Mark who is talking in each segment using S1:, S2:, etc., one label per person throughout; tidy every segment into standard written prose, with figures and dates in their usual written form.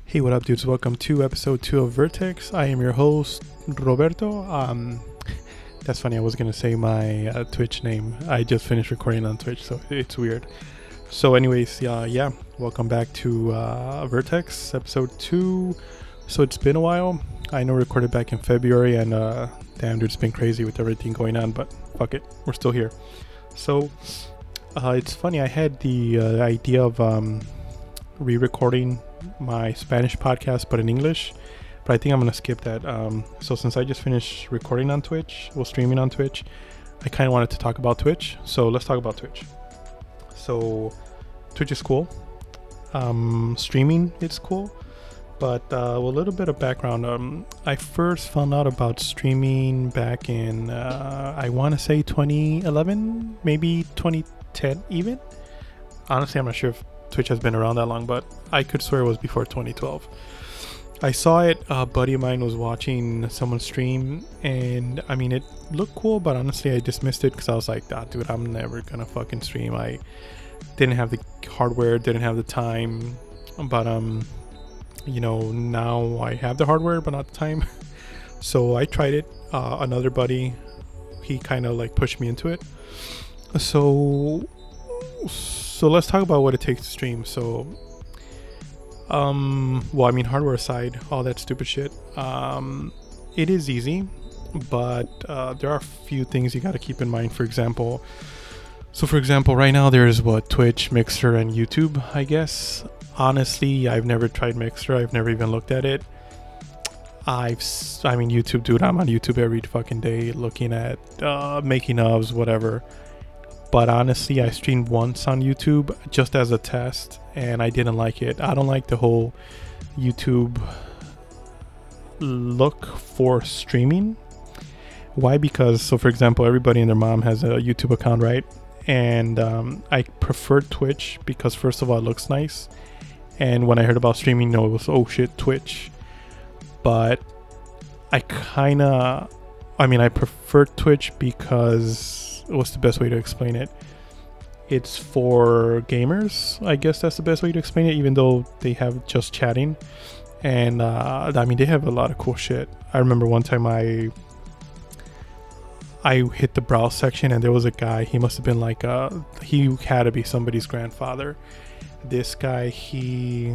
S1: Hey, what up, dudes? Welcome to episode 2 of Vertex. I am your host, Roberto. That's funny. I was gonna say my Twitch name. I just finished recording on Twitch, so it's weird. So, anyways, yeah. Welcome back to Vertex episode 2. So it's been a while. I know recorded back in February, and damn, dude, it's been crazy with everything going on. But fuck it, we're still here. So it's funny. I had the idea of re-recording my Spanish podcast but in English, but I think I'm gonna skip that. So since I just finished recording on Twitch, streaming on Twitch, I kind of wanted to talk about Twitch. So let's talk about Twitch. So Twitch is cool. Streaming is cool, but a little bit of background. I first found out about streaming back in I want to say 2011, maybe 2010 even. Honestly, I'm not sure if Twitch has been around that long, but I could swear it was before 2012. I saw it. A buddy of mine was watching someone stream, and I mean, it looked cool, but honestly, I dismissed it because I was like, dude, I'm never gonna fucking stream. I didn't have the hardware, didn't have the time, but now I have the hardware, but not the time. So I tried it. Another buddy, he kind of like pushed me into it. So let's talk about what it takes to stream. So, hardware aside, all that stupid shit, it is easy, but there are a few things you got to keep in mind. For example, right now there's Twitch, Mixer, and YouTube, I guess. Honestly, I've never tried Mixer. I've never even looked at it. YouTube, dude, I'm on YouTube every fucking day looking at making ofs, whatever. But honestly, I streamed once on YouTube just as a test, and I didn't like it. I don't like the whole YouTube look for streaming. Why? Because, for example, everybody and their mom has a YouTube account, right? And I prefer Twitch because, first of all, it looks nice. And when I heard about streaming, it was, oh shit, Twitch. But I prefer Twitch because... what's the best way to explain it? It's for gamers. I guess that's the best way to explain it, even though they have just chatting. And they have a lot of cool shit. I remember one time I hit the browse section and there was a guy. He must have been like he had to be somebody's grandfather. This guy, he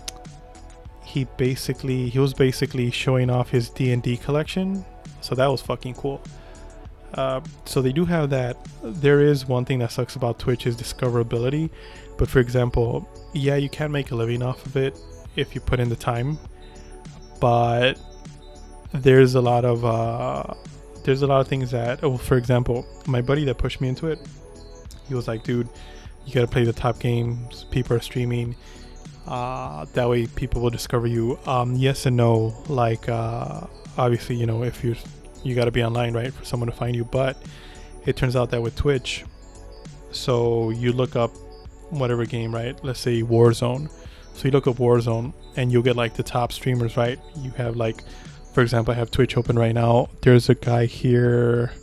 S1: was basically showing off his D&D collection. So that was fucking cool. So they do have that. There is one thing that sucks about Twitch is discoverability. But for example, yeah, you can make a living off of it if you put in the time. But there's a lot of things that, for example, my buddy that pushed me into it, he was like, dude, you gotta play the top games. People are streaming. That way people will discover you. Yes and no. Like, obviously, if you got to be online, right, for someone to find you. But it turns out that with Twitch, so you look up whatever game, right? Let's say Warzone. So you look up Warzone and you'll get like the top streamers, right? You have like, for example, I have Twitch open right now. There's a guy here,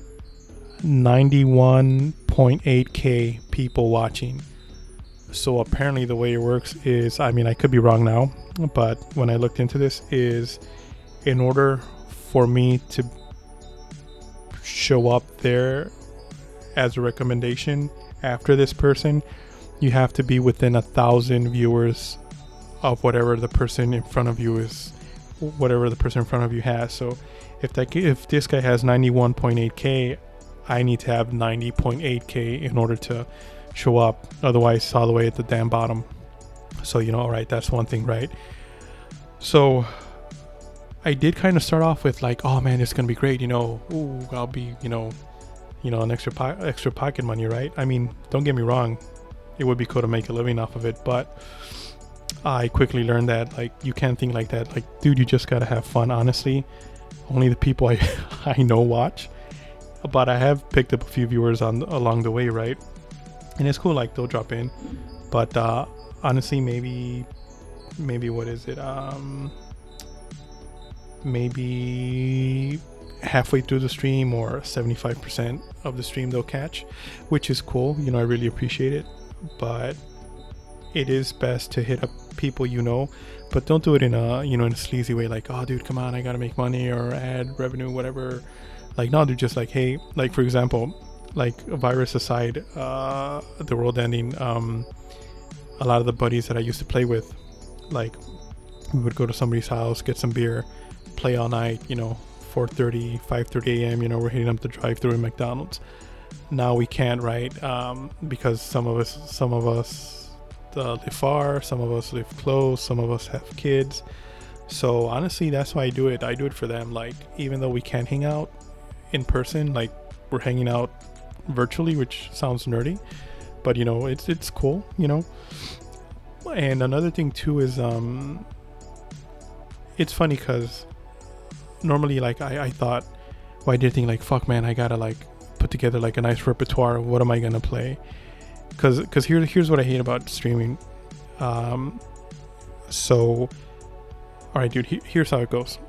S1: 91.8k people watching. So apparently the way it works is, I could be wrong now, but when I looked into this, is in order for me to show up there as a recommendation after this person, you have to be within 1,000 viewers of whatever the person in front of you has. So if this guy has 91.8k, I need to have 90.8k in order to show up. Otherwise, it's all the way at the damn bottom. So all right, that's one thing, right? So I did kind of start off with like, oh man, it's gonna be great, I'll be, an extra pocket money, right? Don't get me wrong, it would be cool to make a living off of it, but I quickly learned that like you can't think like that. Like, dude, you just gotta have fun. Honestly, only the people I know watch, but I have picked up a few viewers along the way, right? And it's cool, like they'll drop in, but honestly, maybe what is it? Maybe halfway through the stream or 75% of the stream they'll catch, which is cool. I really appreciate it, but it is best to hit up people you know, but don't do it in a in a sleazy way, like, oh dude, come on, I gotta make money or ad revenue, whatever. Like, no, dude, just like, hey, like for example, like a virus aside, the world ending, a lot of the buddies that I used to play with, like, we would go to somebody's house, get some beer, play all night, 4:30, 5:30 a.m. We're hitting up the drive-through at McDonald's. Now we can't, right? Because some of us live far, some of us live close, some of us have kids. So honestly, that's why I do it. I do it for them. Like, even though we can't hang out in person, like, we're hanging out virtually, which sounds nerdy, but it's cool. And another thing too is it's funny because normally, like, I thought, well, I did think like, fuck man, I gotta like put together like a nice repertoire. What am I gonna play? Because here's what I hate about streaming. So all right, dude, here's how it goes.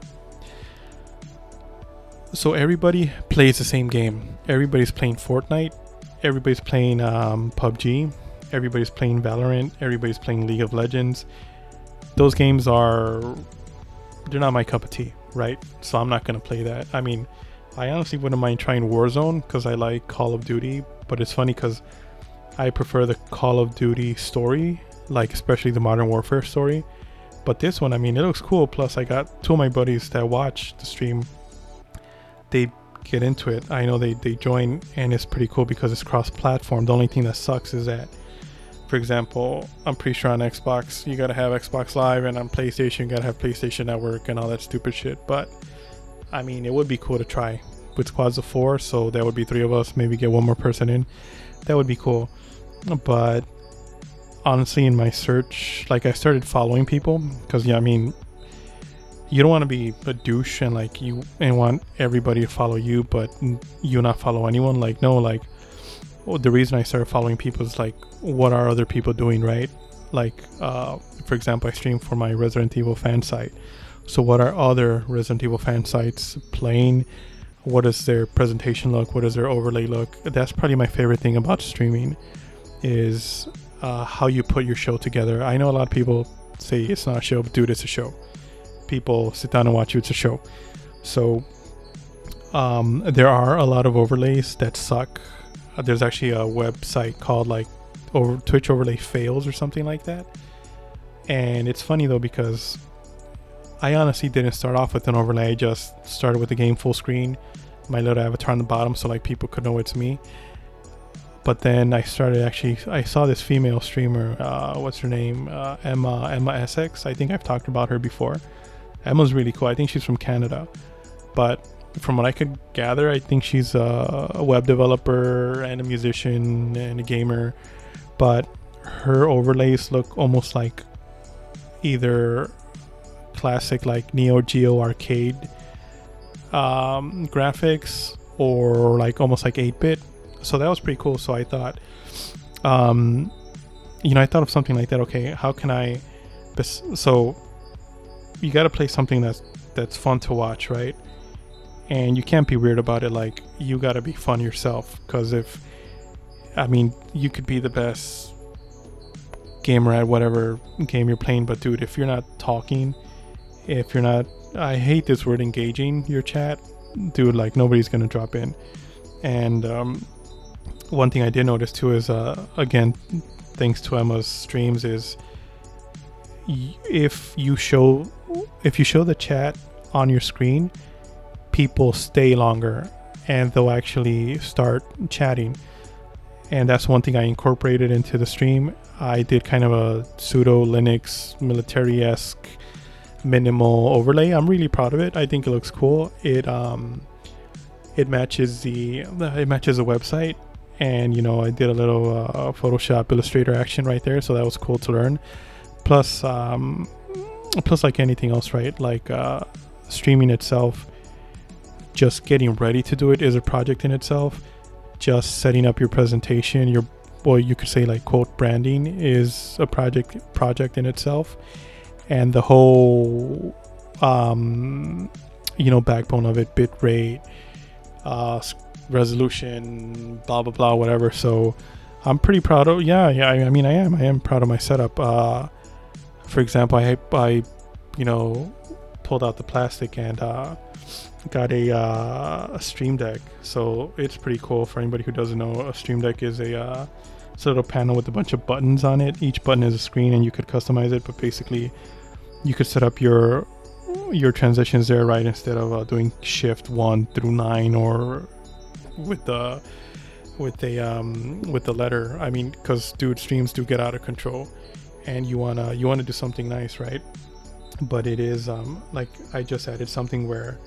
S1: So everybody plays the same game. Everybody's playing Fortnite, everybody's playing PUBG, everybody's playing Valorant, everybody's playing League of Legends. Those games they're not my cup of tea, right? So I'm not gonna play that. I mean, I honestly wouldn't mind trying Warzone because I like Call of Duty, but it's funny because I prefer the Call of Duty story, like especially the Modern Warfare story. But this one, I mean, it looks cool. Plus, I got two of my buddies that watch the stream. They get into it. I know they join, and it's pretty cool because it's cross-platform. The only thing that sucks is that, for example, I'm pretty sure on Xbox you gotta have Xbox Live, and on PlayStation you gotta have PlayStation Network and all that stupid shit. But I mean, it would be cool to try with squads of 4, so that would be 3 of us. Maybe get one more person in. That would be cool. But honestly, in my search, like, I started following people because, yeah, I mean, you don't want to be a douche and like want everybody to follow you, but you not follow anyone. Like, no, like, the reason I started following people is like, what are other people doing, right? Like, for example, I stream for my Resident Evil fan site. So what are other Resident Evil fan sites playing? What does their presentation look? What does their overlay look? That's probably my favorite thing about streaming, is how you put your show together. I know a lot of people say it's not a show, but dude, it's a show. People sit down and watch you, it's a show. So there are a lot of overlays that suck. There's actually a website called like Twitch Overlay Fails or something like that. And it's funny though, because I honestly didn't start off with an overlay. I just started with the game full screen, my little avatar on the bottom, so like people could know it's me. But then I saw this female streamer, what's her name, Emma SX. I think I've talked about her before. Emma's really cool. I think she's from Canada, but from what I could gather, I think she's a web developer and a musician and a gamer. But her overlays look almost like either classic like Neo Geo arcade graphics, or like almost like 8-bit. So that was pretty cool. So I thought, I thought of something like that. Okay, how can I? So you got to play something that's fun to watch, right? And you can't be weird about it. Like, you got to be fun yourself, because you could be the best gamer at whatever game you're playing, but dude, if you're not talking, if you're not, I hate this word, engaging your chat, dude, like, nobody's gonna drop in. And one thing I did notice too is, again, thanks to Emma's streams, is if you show the chat on your screen, people stay longer and they'll actually start chatting. And that's one thing I incorporated into the stream. I did kind of a pseudo Linux military-esque minimal overlay. I'm really proud of it. I think it looks cool. It matches the website, and I did a little Photoshop Illustrator action right there, so that was cool to learn. Plus like anything else, right? Like streaming itself, just getting ready to do it is a project in itself. Just setting up your presentation, you could say like quote branding, is a project in itself. And the whole backbone of it, bit rate, resolution, blah blah blah, whatever. So I'm pretty proud of I am proud of my setup. For example, I you know, pulled out the plastic and got a Stream Deck. So it's pretty cool. For anybody who doesn't know, a Stream Deck is it's a little panel with a bunch of buttons on it. Each button is a screen, and you could customize it. But basically, you could set up your transitions there, right? Instead of doing Shift 1 through 9 or with the letter. I mean, because dude, streams do get out of control, and you wanna do something nice, right? But it is like I just added something where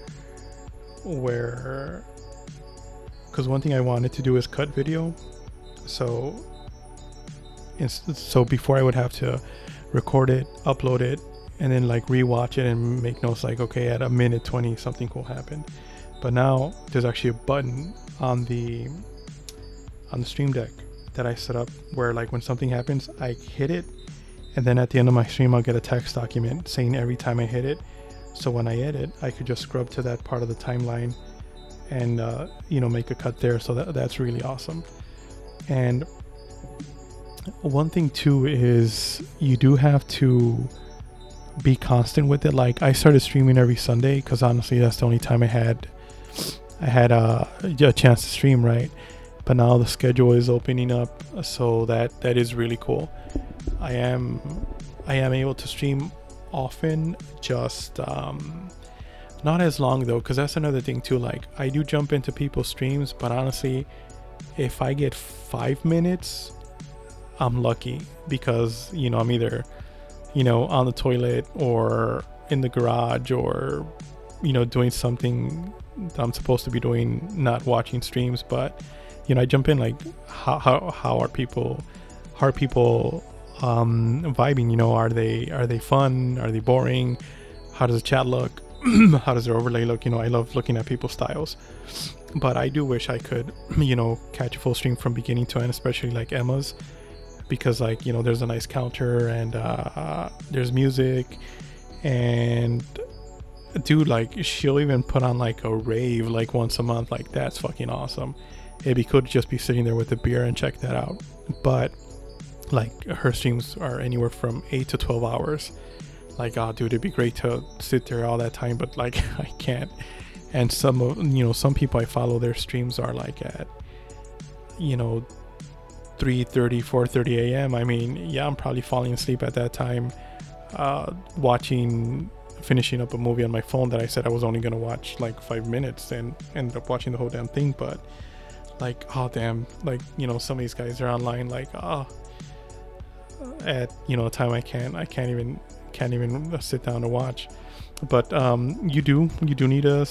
S1: because one thing I wanted to do is cut video, so before I would have to record it, upload it, and then like rewatch it and make notes like, okay, at a minute 20 something cool happened. But now there's actually a button on the Stream Deck that I set up where like when something happens, I hit it, and then at the end of my stream I'll get a text document saying every time I hit it. So when I edit, I could just scrub to that part of the timeline and make a cut there. So that's really awesome. And one thing too is you do have to be constant with it. Like I started streaming every Sunday because honestly that's the only time I had a chance to stream, right? But now the schedule is opening up, so that is really cool. I am able to stream often, just not as long though, because that's another thing too. Like I do jump into people's streams, but honestly if I get 5 minutes I'm lucky, because I'm either on the toilet or in the garage or doing something that I'm supposed to be doing, not watching streams. But I jump in like how are people vibing? Are they fun? Are they boring? How does the chat look? How does their overlay look? I love looking at people's styles. But I do wish I could catch a full stream from beginning to end, especially like Emma's, because like there's a nice counter and there's music, and dude, like she'll even put on like a rave like once a month. Like that's fucking awesome. It'd be cool to just be sitting there with a beer and check that out. But like her streams are anywhere from 8 to 12 hours. Like, oh dude, it'd be great to sit there all that time, but like I can't. And some people I follow, their streams are like at 3:30, 4:30 a.m. I mean, yeah, I'm probably falling asleep at that time, finishing up a movie on my phone that I said I was only gonna watch like 5 minutes, and ended up watching the whole damn thing. But like, oh damn, like some of these guys are online like at a time I can't even sit down to watch. But you do need a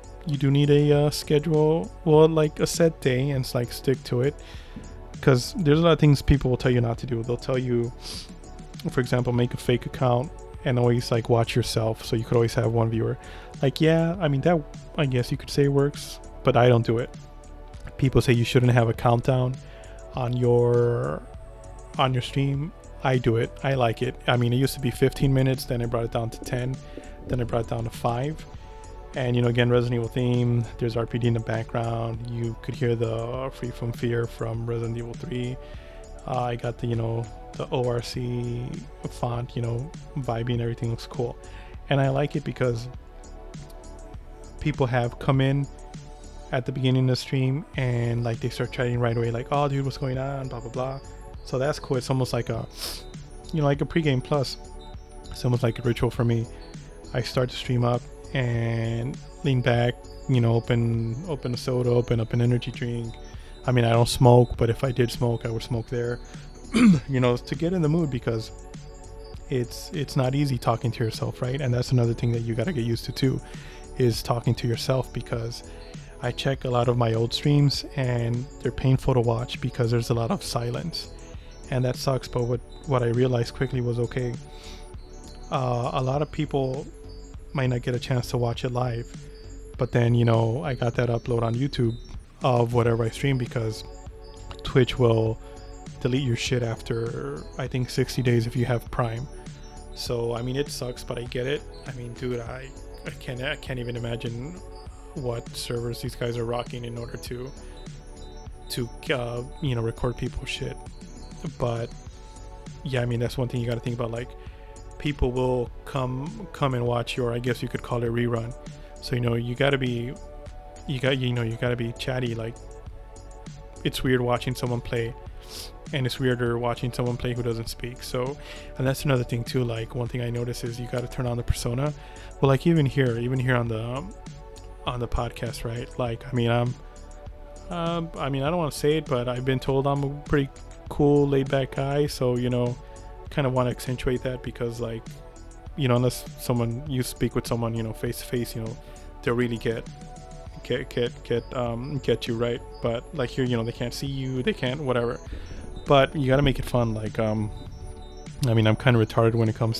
S1: schedule, well, like a set day, and like stick to it, because there's a lot of things people will tell you not to do. They'll tell you, for example, make a fake account and always like watch yourself, so you could always have one viewer. Like, yeah, I mean, that I guess you could say works, but I don't do it. People say you shouldn't have a countdown on your stream. I do it. I like it. I mean, it used to be 15 minutes, then I brought it down to 10, then I brought it down to 5. And again, Resident Evil theme, there's RPD in the background. You could hear the Free From Fear from Resident Evil 3. I got the the ORC font, vibing, everything looks cool. And I like it because people have come in at the beginning of the stream and like they start chatting right away, like, oh dude, what's going on, blah blah blah. So that's cool. It's almost like a like a pregame plus. It's almost like a ritual for me. I start to stream up and lean back, open a soda, open up an energy drink. I mean, I don't smoke, but if I did smoke, I would smoke there. To get in the mood, because it's not easy talking to yourself, right? And that's another thing that you got to get used to too, is talking to yourself, because I check a lot of my old streams and they're painful to watch because there's a lot of silence, and that sucks. But what I realized quickly was, okay, a lot of people might not get a chance to watch it live, but then I got that upload on YouTube of whatever I stream, because Twitch will delete your shit after I think 60 days if you have Prime. So I mean, it sucks, but I get it. I mean, dude, I can't even imagine what servers these guys are rocking in order to record people's shit. But yeah, I mean, that's one thing you got to think about. Like, people will come and watch your, I guess you could call it rerun. So you gotta be chatty. Like, it's weird watching someone play, and it's weirder watching someone play who doesn't speak. So, and that's another thing too. Like, one thing I notice is you got to turn on the persona. Well, like even here on the podcast, right? Like, I mean, I don't want to say it, but I've been told I'm a pretty cool, laid back guy. So, kind of want to accentuate that, because like, unless you speak with someone, face to face, they'll really get you, right? But like here, they can't see you, they can't whatever. But you got to make it fun. Like, I mean, I'm kind of retarded when it comes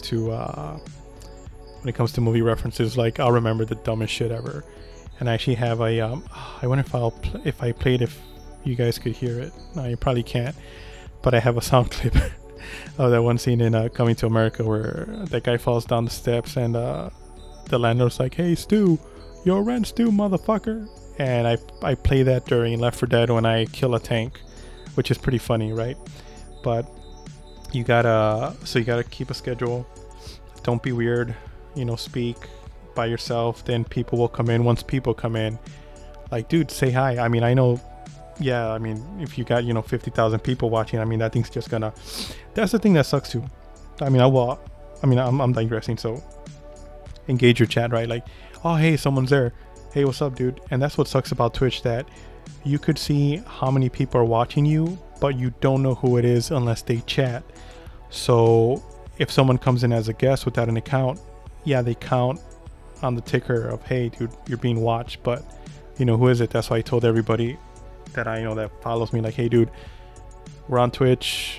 S1: to movie references. Like, I'll remember the dumbest shit ever. And I actually have I wonder if I played, if you guys could hear it. No, you probably can't. But I have a sound clip of that one scene in Coming to America where that guy falls down the steps, and the landlord's like, "Hey, Stu, your rent, Stu, motherfucker." And I play that during Left 4 Dead when I kill a tank, which is pretty funny, right? But you gotta keep a schedule. Don't be weird. Speak by yourself. Then people will come in. Once people come in, like, dude, say hi. I mean, I know. Yeah, I mean, if you got 50,000 people watching, I mean, that thing's just gonna. That's the thing that sucks too. I mean, I'm digressing. So engage your chat, right? Like, oh, hey, someone's there. Hey, what's up, dude? And that's what sucks about Twitch, that you could see how many people are watching you, but you don't know who it is unless they chat. So if someone comes in as a guest without an account, yeah, they count on the ticker of, hey, dude, you're being watched, but who is it? That's why I told everybody that I know that follows me, like, hey, dude, we're on Twitch,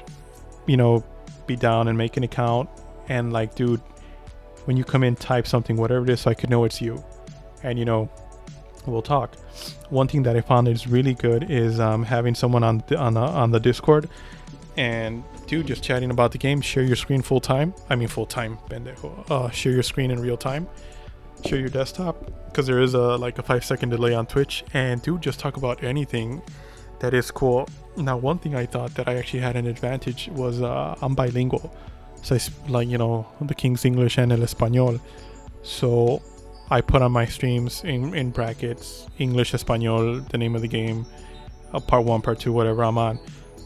S1: be down and make an account, and like, dude, when you come in, type something, whatever it is, so I could know it's you, and we'll talk. One thing that I found is really good is having someone on the Discord, and dude, just chatting about the game. Share your screen full time, pendejo. Share your screen in real time. Share your desktop, because there is a 5-second delay on Twitch, and dude, just talk about anything that is cool. Now, one thing I thought that I actually had an advantage was I'm bilingual, so I the King's English and El Español. So I put on my streams in brackets English, Español, the name of the game, part 1, part 2, whatever I'm on.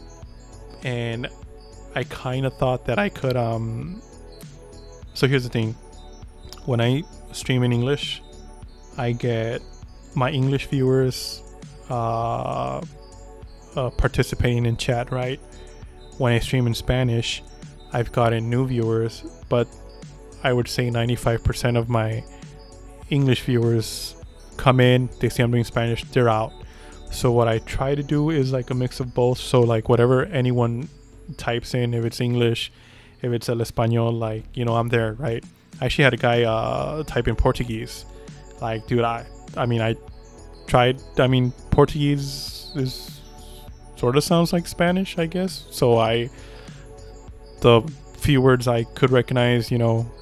S1: And I kind of thought that I could so here's the thing. When I stream in English, I get my English viewers participating in chat, right? When I stream in Spanish, I've gotten new viewers, but I would say 95% of my English viewers come in, they see I'm doing Spanish, they're out. So what I try to do is like a mix of both. So like whatever anyone types in, if it's English, if it's El Español, like, I'm there, right? I actually had a guy type in Portuguese. Like, dude, I tried. I mean, Portuguese is sort of sounds like Spanish, I guess. So the few words I could recognize,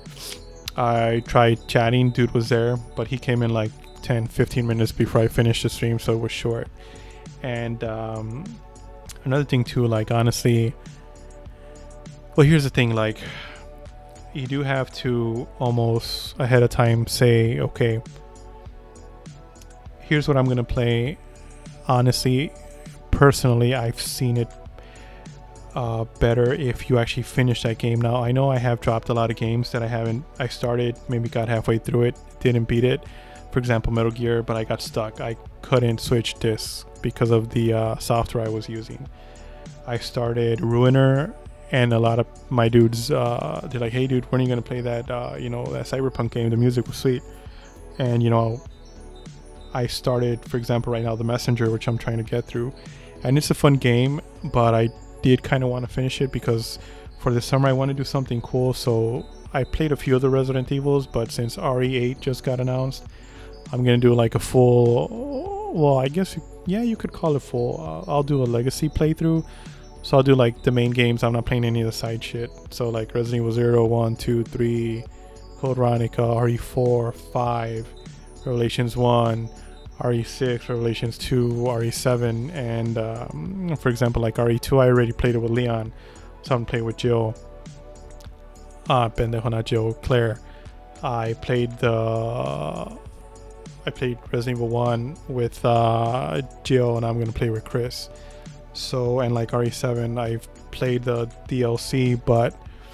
S1: I tried chatting. Dude was there, but he came in like 10-15 minutes before I finished the stream, so it was short. And another thing too, like, honestly, well, here's the thing, like, you do have to almost ahead of time say, okay, here's what I'm gonna play. Honestly, personally, I've seen it better if you actually finish that game. Now, I know I have dropped a lot of games that I started, maybe got halfway through it, didn't beat it. For example, Metal Gear, but I got stuck. I couldn't switch discs because of the software I was using. I started Ruiner, and a lot of my dudes, they're like, hey dude, when are you gonna play that that Cyberpunk game? The music was sweet. And I started, for example, right now, The Messenger, which I'm trying to get through, and it's a fun game, but I did kind of want to finish it because for the summer I want to do something cool. So I played a few of the Resident Evils, but since RE8 just got announced, I'm gonna do like a full, well, I guess you could call it full. I'll do a legacy playthrough. So I'll do like the main games. I'm not playing any of the side shit. So like Resident Evil 0, 1, 2, 3, Code Veronica, RE4, 5, Revelations 1, RE6, Revelations 2, RE7, and for example, like RE2, I already played it with Leon, so I'm playing with Jill. Pendejo Nacho, Claire. I played Resident Evil 1 with Jill, and I'm gonna play with Chris. So, and like RE7, I've played the DLC, but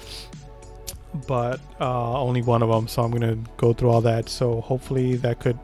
S1: only one of them. So I'm gonna go through all that. So hopefully that could,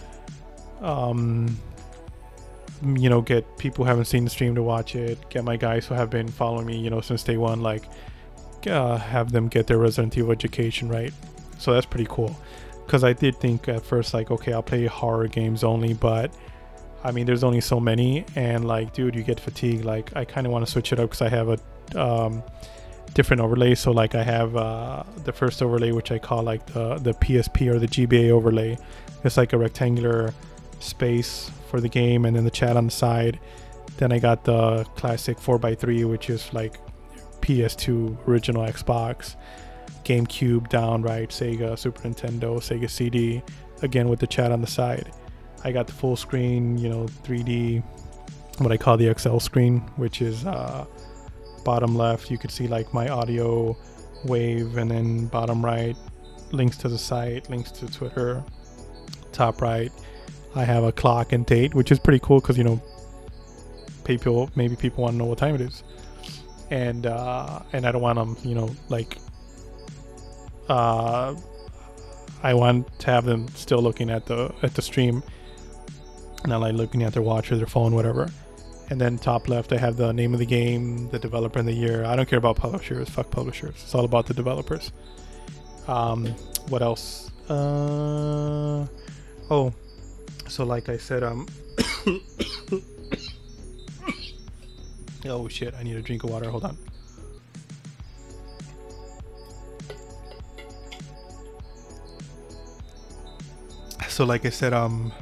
S1: get people who haven't seen the stream to watch it. Get my guys who have been following me, since day one, like have them get their Resident Evil education, right? So that's pretty cool. Because I did think at first, like, okay, I'll play horror games only, but I mean, there's only so many, and like, dude, you get fatigued. Like, I kind of want to switch it up because I have a different overlay. So like, I have the first overlay, which I call like the PSP or the GBA overlay. It's like a rectangular space for the game, and then the chat on the side. Then I got the classic 4x3, which is like PS2, original Xbox, GameCube down, right, Sega, Super Nintendo, Sega CD, again with the chat on the side. I got the full screen, 3D, what I call the XL screen, which is bottom left, you could see like my audio wave, and then bottom right, links to the site, links to Twitter. Top right, I have a clock and date, which is pretty cool because, maybe people want to know what time it is. And I don't want them, I want to have them still looking at the stream, not like looking at their watch or their phone, whatever. And then top left, I have the name of the game, the developer, and the year. I don't care about publishers. Fuck publishers. It's all about the developers. What else? So like I said, oh shit, I need a drink of water. Hold on. So like I said,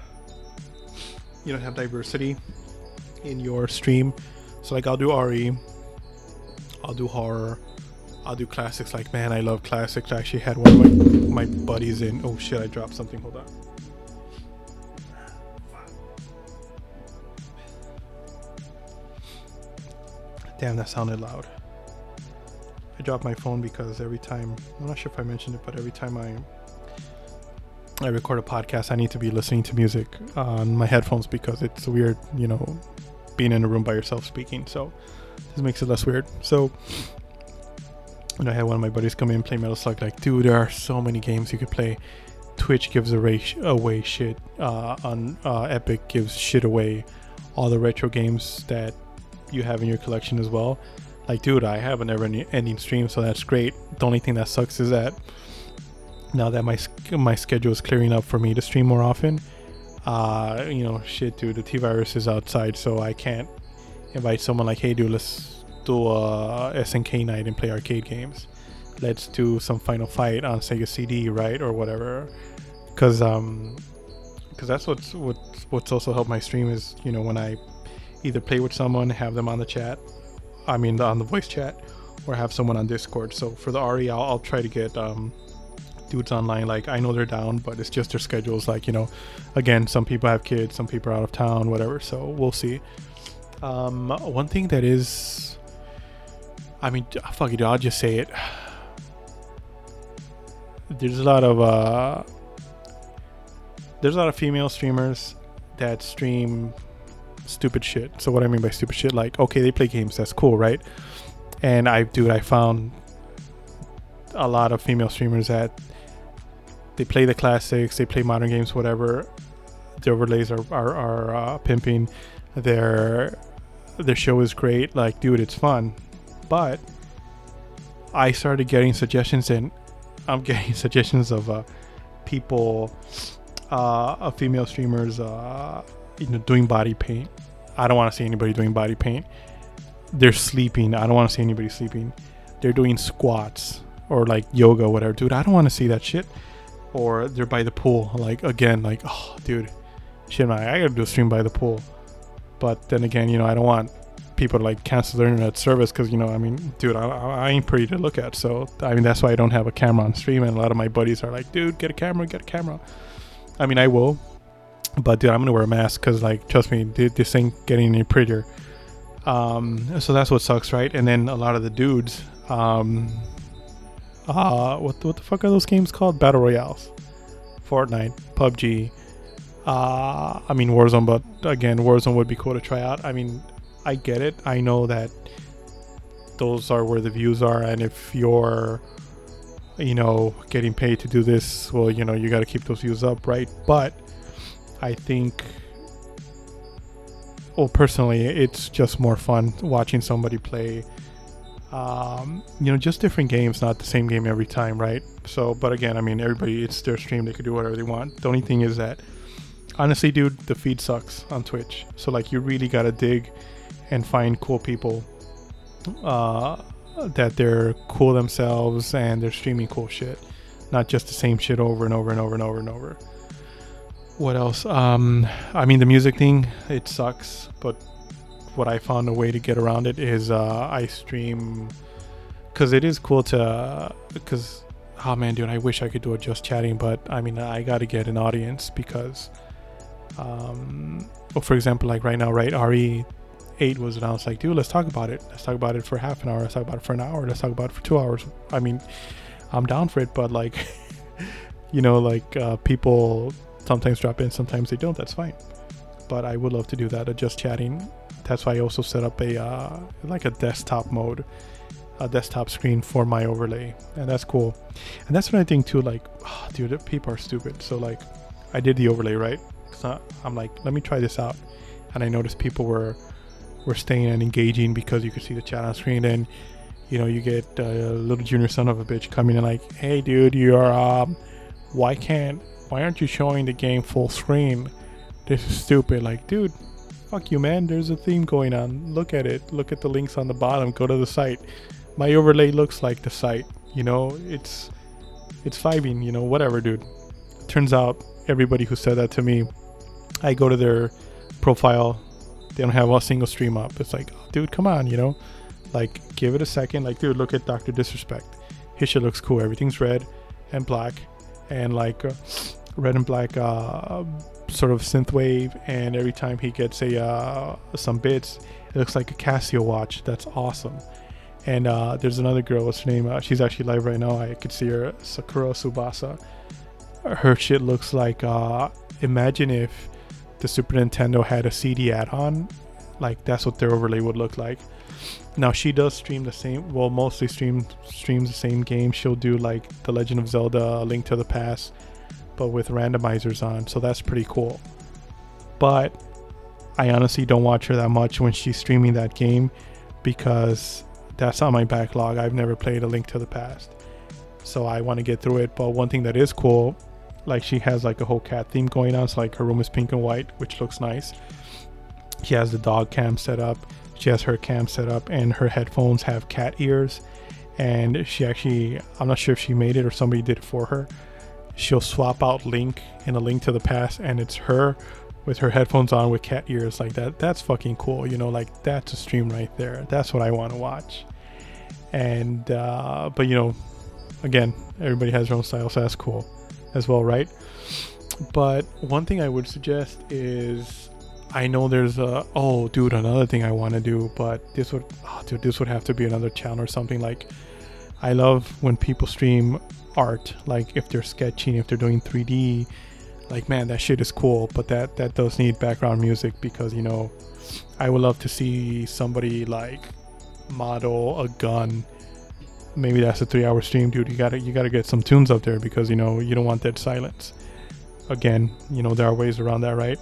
S1: have diversity in your stream. So like, I'll do RE, I'll do horror, I'll do classics. Like, man, I love classics. I actually had one of my buddies in. Oh shit, I dropped something. Hold on. Damn, that sounded loud. I dropped my phone because every time, I'm not sure if I mentioned it, but every time I record a podcast, I need to be listening to music on my headphones because it's weird, being in a room by yourself speaking. So this makes it less weird. So when I had one of my buddies come in and play Metal Slug, like, dude, there are so many games you could play. Twitch gives away shit. On Epic gives shit away. All the retro games that you have in your collection as well. Like, dude, I have a never-ending stream, so that's great. The only thing that sucks is that now that my schedule is clearing up for me to stream more often, shit, dude, the T-Virus is outside, so I can't invite someone like, hey, dude, let's do a SNK night and play arcade games. Let's do some Final Fight on Sega CD, right, or whatever. Because that's what's also helped my stream is, when I either play with someone, have them on the chat, on the voice chat, or have someone on Discord. So for the RE, I'll try to get dudes online. Like, I know they're down, but it's just their schedules. Like, again, some people have kids, some people are out of town, whatever. So we'll see. One thing that is, fuck it, I'll just say it. There's a lot of female streamers that stream stupid shit. So what I mean by stupid shit, like, okay, they play games, that's cool, right? And I found a lot of female streamers that they play the classics, they play modern games, whatever. Their overlays are pimping. Their show is great. Like, dude, it's fun. But I started getting suggestions, and I'm getting suggestions of people, of female streamers, doing body paint. I don't want to see anybody doing body paint. They're sleeping. I don't want to see anybody sleeping. They're doing squats or like yoga, whatever. Dude, I don't want to see that shit. Or they're by the pool. Like, again, like, oh, dude, shit, man, I gotta do a stream by the pool. But then again, I don't want people to like cancel their internet service because, dude, I ain't pretty to look at. So, that's why I don't have a camera on stream. And a lot of my buddies are like, dude, get a camera. I will. But, dude, I'm going to wear a mask because, like, trust me, this ain't getting any prettier. So that's what sucks, right? And then a lot of the dudes, what the fuck are those games called? Battle Royales. Fortnite, PUBG. I mean Warzone, but again, Warzone would be cool to try out. I mean, I get it. I know that those are where the views are, and if you're, getting paid to do this, well, you got to keep those views up, right? But I think, well, personally, it's just more fun watching somebody play. Just different games, not the same game every time, right? So, but again, I mean, everybody, it's their stream, they could do whatever they want. The only thing is that, honestly, dude, the feed sucks on Twitch. So, like, you really gotta dig and find cool people that they're cool themselves and they're streaming cool shit, not just the same shit over and over and over and over and over. What else? I mean, the music thing, it sucks, but what I found a way to get around it is I stream, because it is cool to, because, oh man, dude, I wish I could do it just chatting, but I mean, I gotta get an audience because, well, for example, like right now, right, RE8 was announced, like, dude, let's talk about it. Let's talk about it for half an hour. Let's talk about it for an hour. Let's talk about it for 2 hours. I mean, I'm down for it, but like, people sometimes drop in, sometimes they don't. That's fine. But I would love to do that, just chatting. That's why I also set up a like a desktop mode, a desktop screen for my overlay, and that's cool. And that's another thing too. Like, oh, dude, people are stupid. So like, I did the overlay, right? So I'm like, let me try this out, and I noticed people were staying and engaging because you could see the chat on screen. And you get a little junior son of a bitch coming in like, hey, dude, you're why aren't you showing the game full screen? This is stupid. Like, dude, fuck you, man. There's a theme going on. Look at it. Look at the links on the bottom. Go to the site. My overlay looks like the site. It's vibing. Whatever, dude. Turns out everybody who said that to me, I go to their profile, they don't have a single stream up. It's like, oh, dude, come on, like, give it a second. Like, dude, look at Dr. Disrespect. His shit looks cool. Everything's red and black, and like red and black sort of synthwave, and every time he gets some bits, it looks like a Casio watch. That's awesome. And there's another girl, what's her name? She's actually live right now. I could see her, Sakura Tsubasa. Her shit looks like, imagine if the Super Nintendo had a CD add-on. Like, that's what their overlay would look like. Now, she does stream the same, well, mostly streams the same game. She'll do like The Legend of Zelda, A Link to the Past, but with randomizers on, so that's pretty cool. But I honestly don't watch her that much when she's streaming that game, because that's on my backlog. I've never played A Link to the Past, so I want to get through it. But one thing that is cool, like, she has like a whole cat theme going on. So like, her room is pink and white, which looks nice. She has the dog cam set up, she has her cam set up, and her headphones have cat ears. And she actually, I'm not sure if she made it or somebody did it for her, she'll swap out Link in A Link to the Past, and it's her with her headphones on with cat ears. Like, that's fucking cool. Like, that's a stream right there. That's what I want to watch. And but again, everybody has their own style, so that's cool as well, right? But one thing I would suggest is, I know there's another thing I want to do, but this would have to be another channel or something. Like, I love when people stream art, like if they're sketching, if they're doing 3D, like, man, that shit is cool. But that does need background music, because I would love to see somebody like model a gun. Maybe that's a 3-hour stream, dude. You gotta get some tunes up there, because you don't want that silence. Again, there are ways around that, right?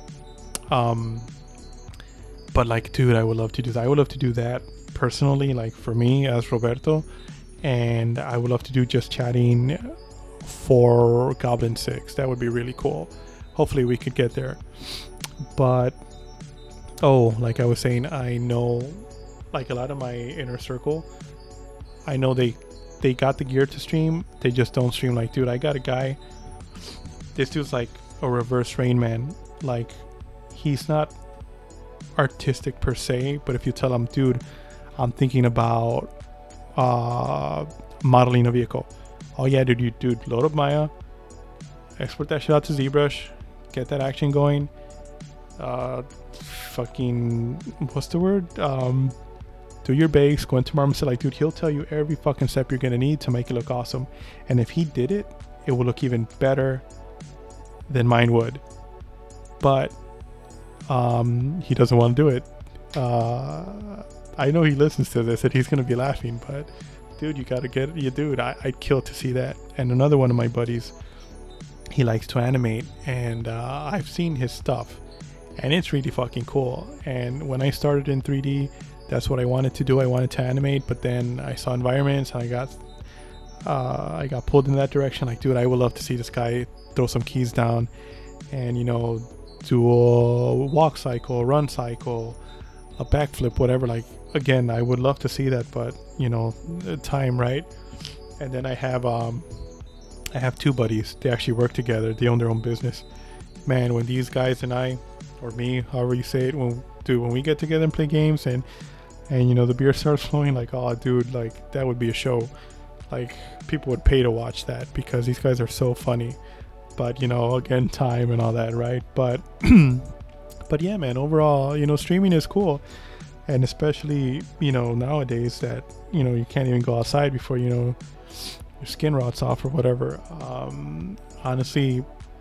S1: But like, dude, I would love to do that. I would love to do that personally, like for me as Roberto, and I would love to do just chatting for Goblin 6. That would be really cool. Hopefully we could get there. But like I was saying, I know, like, a lot of my inner circle, I know they got the gear to stream, they just don't stream. Like, dude, I got a guy, this dude's like a reverse Rain Man. Like, he's not artistic per se, but if you tell him, dude, I'm thinking about modeling a vehicle. Oh yeah, dude, load up Maya, export that shit out to ZBrush, get that action going. Fucking, what's the word? do your base, go into Marmoset. Like, dude, he'll tell you every fucking step you're gonna need to make it look awesome. And if he did it, it will look even better than mine would. But he doesn't want to do it. I know he listens to this and he's gonna be laughing, but dude, you gotta get it. Dude, I'd kill to see that. And another one of my buddies, he likes to animate, and I've seen his stuff, and it's really fucking cool. And when I started in 3D, that's what I wanted to do. I wanted to animate, but then I saw environments and I got pulled in that direction. Like, dude, I would love to see this guy throw some keys down and, you know, do a walk cycle, run cycle, a backflip, whatever. Like, again, I would love to see that, but, you know, time, right? And then I have two buddies. They actually work together. They own their own business. Man, when these guys and I, or me, however you say it, when we get together and play games and you know, the beer starts flowing, like, oh, dude, like, that would be a show. Like, people would pay to watch that because these guys are so funny. But, you know, again, time and all that, right? But but yeah, man, overall, you know, streaming is cool. And especially, you know, nowadays that, you know, you can't even go outside before, you know, your skin rots off or whatever. Honestly,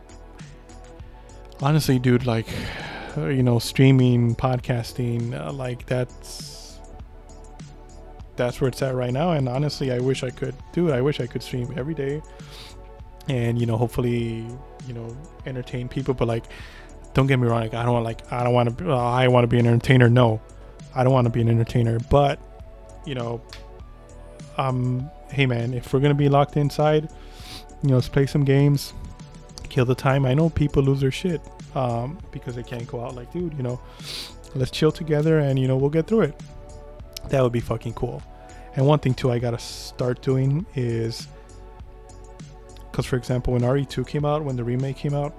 S1: dude, like, you know, streaming, podcasting, like, that's where it's at right now. And honestly, I wish I could do it. I wish I could stream every day and, you know, hopefully, you know, entertain people. But, like, don't get me wrong, like, I want to be an entertainer. No, I don't want to be an entertainer. But, you know, hey man, if we're gonna be locked inside, you know, let's play some games, kill the time. I know people lose their shit because they can't go out. Like, dude, you know, let's chill together and, you know, we'll get through it. That would be fucking cool. And one thing too I gotta start doing is, because for example, when RE2 came out, when the remake came out,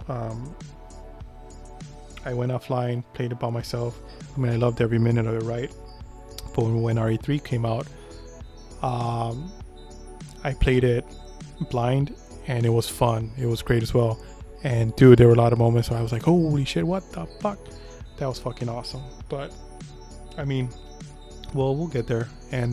S1: I went offline, played it by myself. I mean, I loved every minute of it, right? But when RE3 came out, I played it blind and it was fun. It was great as well. And dude, there were a lot of moments where I was like, holy shit, what the fuck? That was fucking awesome. But I mean, well, we'll get there. And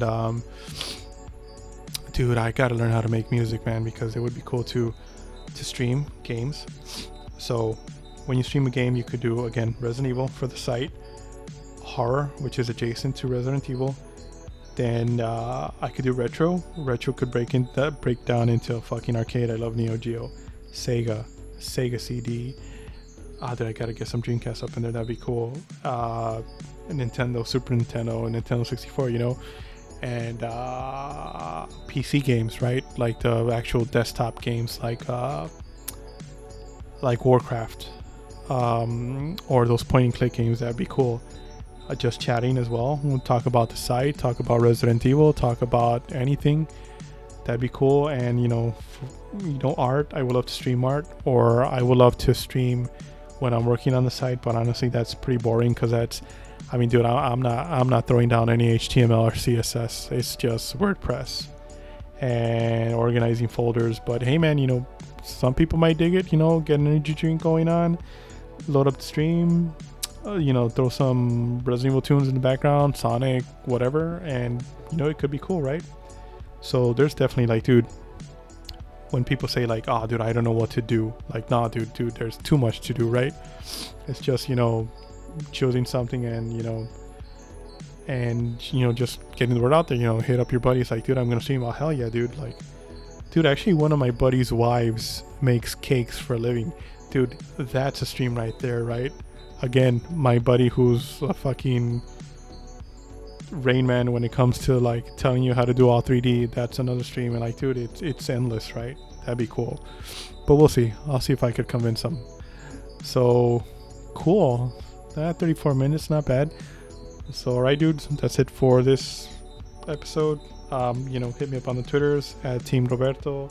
S1: dude, I gotta learn how to make music, man, because it would be cool to stream games. So when you stream a game, you could do, again, Resident Evil for the site, horror, which is adjacent to Resident Evil. Then I could do retro. Retro could break down into a fucking arcade. I love Neo Geo, Sega CD. Dude, I gotta get some Dreamcast up in there. That'd be cool. Nintendo, Super Nintendo, and Nintendo 64. You know, and PC games, right? Like the actual desktop games, like Warcraft, or those point and click games. That'd be cool. Just chatting as well. We'll talk about the site, talk about Resident Evil, talk about anything. That'd be cool. And you know, art. I would love to stream art, or I would love to stream when I'm working on the site. But honestly, that's pretty boring because I mean, dude, I'm not throwing down any HTML or CSS. It's just WordPress and organizing folders. But hey, man, you know, some people might dig it. You know, get an energy drink going on, load up the stream. You know, throw some Resident Evil tunes in the background, Sonic, whatever, and you know, it could be cool, right? So there's definitely, like, dude, when people say like, oh, dude, I don't know what to do, like, nah, dude, there's too much to do, right? It's just, you know, choosing something and, you know, just getting the word out there. You know, hit up your buddies, like, dude, I'm gonna stream. Oh, hell yeah, dude. Like, dude, actually, one of my buddy's wives makes cakes for a living. Dude, that's a stream right there, right? Again, my buddy who's a fucking Rain Man when it comes to like telling you how to do all 3D, that's another stream. And like, dude, it's endless, right? That'd be cool. But we'll see. I'll see if I could convince them. So cool. 34 minutes, not bad. So alright, dudes, that's it for this episode. You know, hit me up on the Twitters at Team Roberto.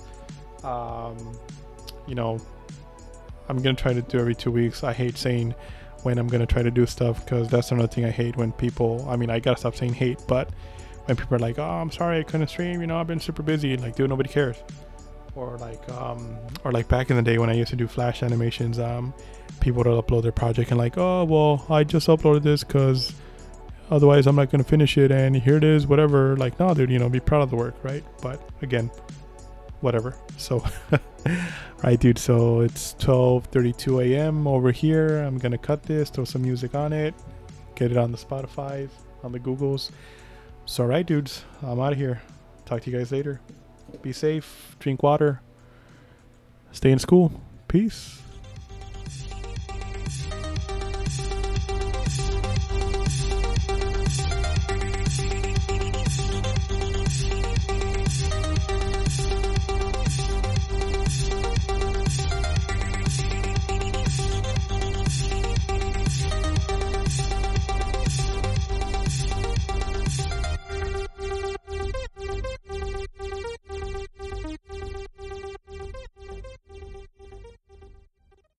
S1: You know, I'm gonna try to do every 2 weeks. I hate saying when I'm gonna try to do stuff, because that's another thing I hate when people, I mean, I gotta stop saying hate, but when people are like, oh, I'm sorry I couldn't stream, you know, I've been super busy, like, dude, nobody cares. Or like back in the day when I used to do Flash animations, people would upload their project and like, oh, well, I just uploaded this because otherwise I'm not gonna finish it, and here it is, whatever. Like, no, dude, be proud of the work, right? But again, whatever. So right, dude, so it's 12:32 a.m. over here. I'm gonna cut this, throw some music on it, get it on the Spotify, on the Googles. So right, dudes, I'm out of here. Talk to you guys later. Be safe, drink water, stay in school. Peace.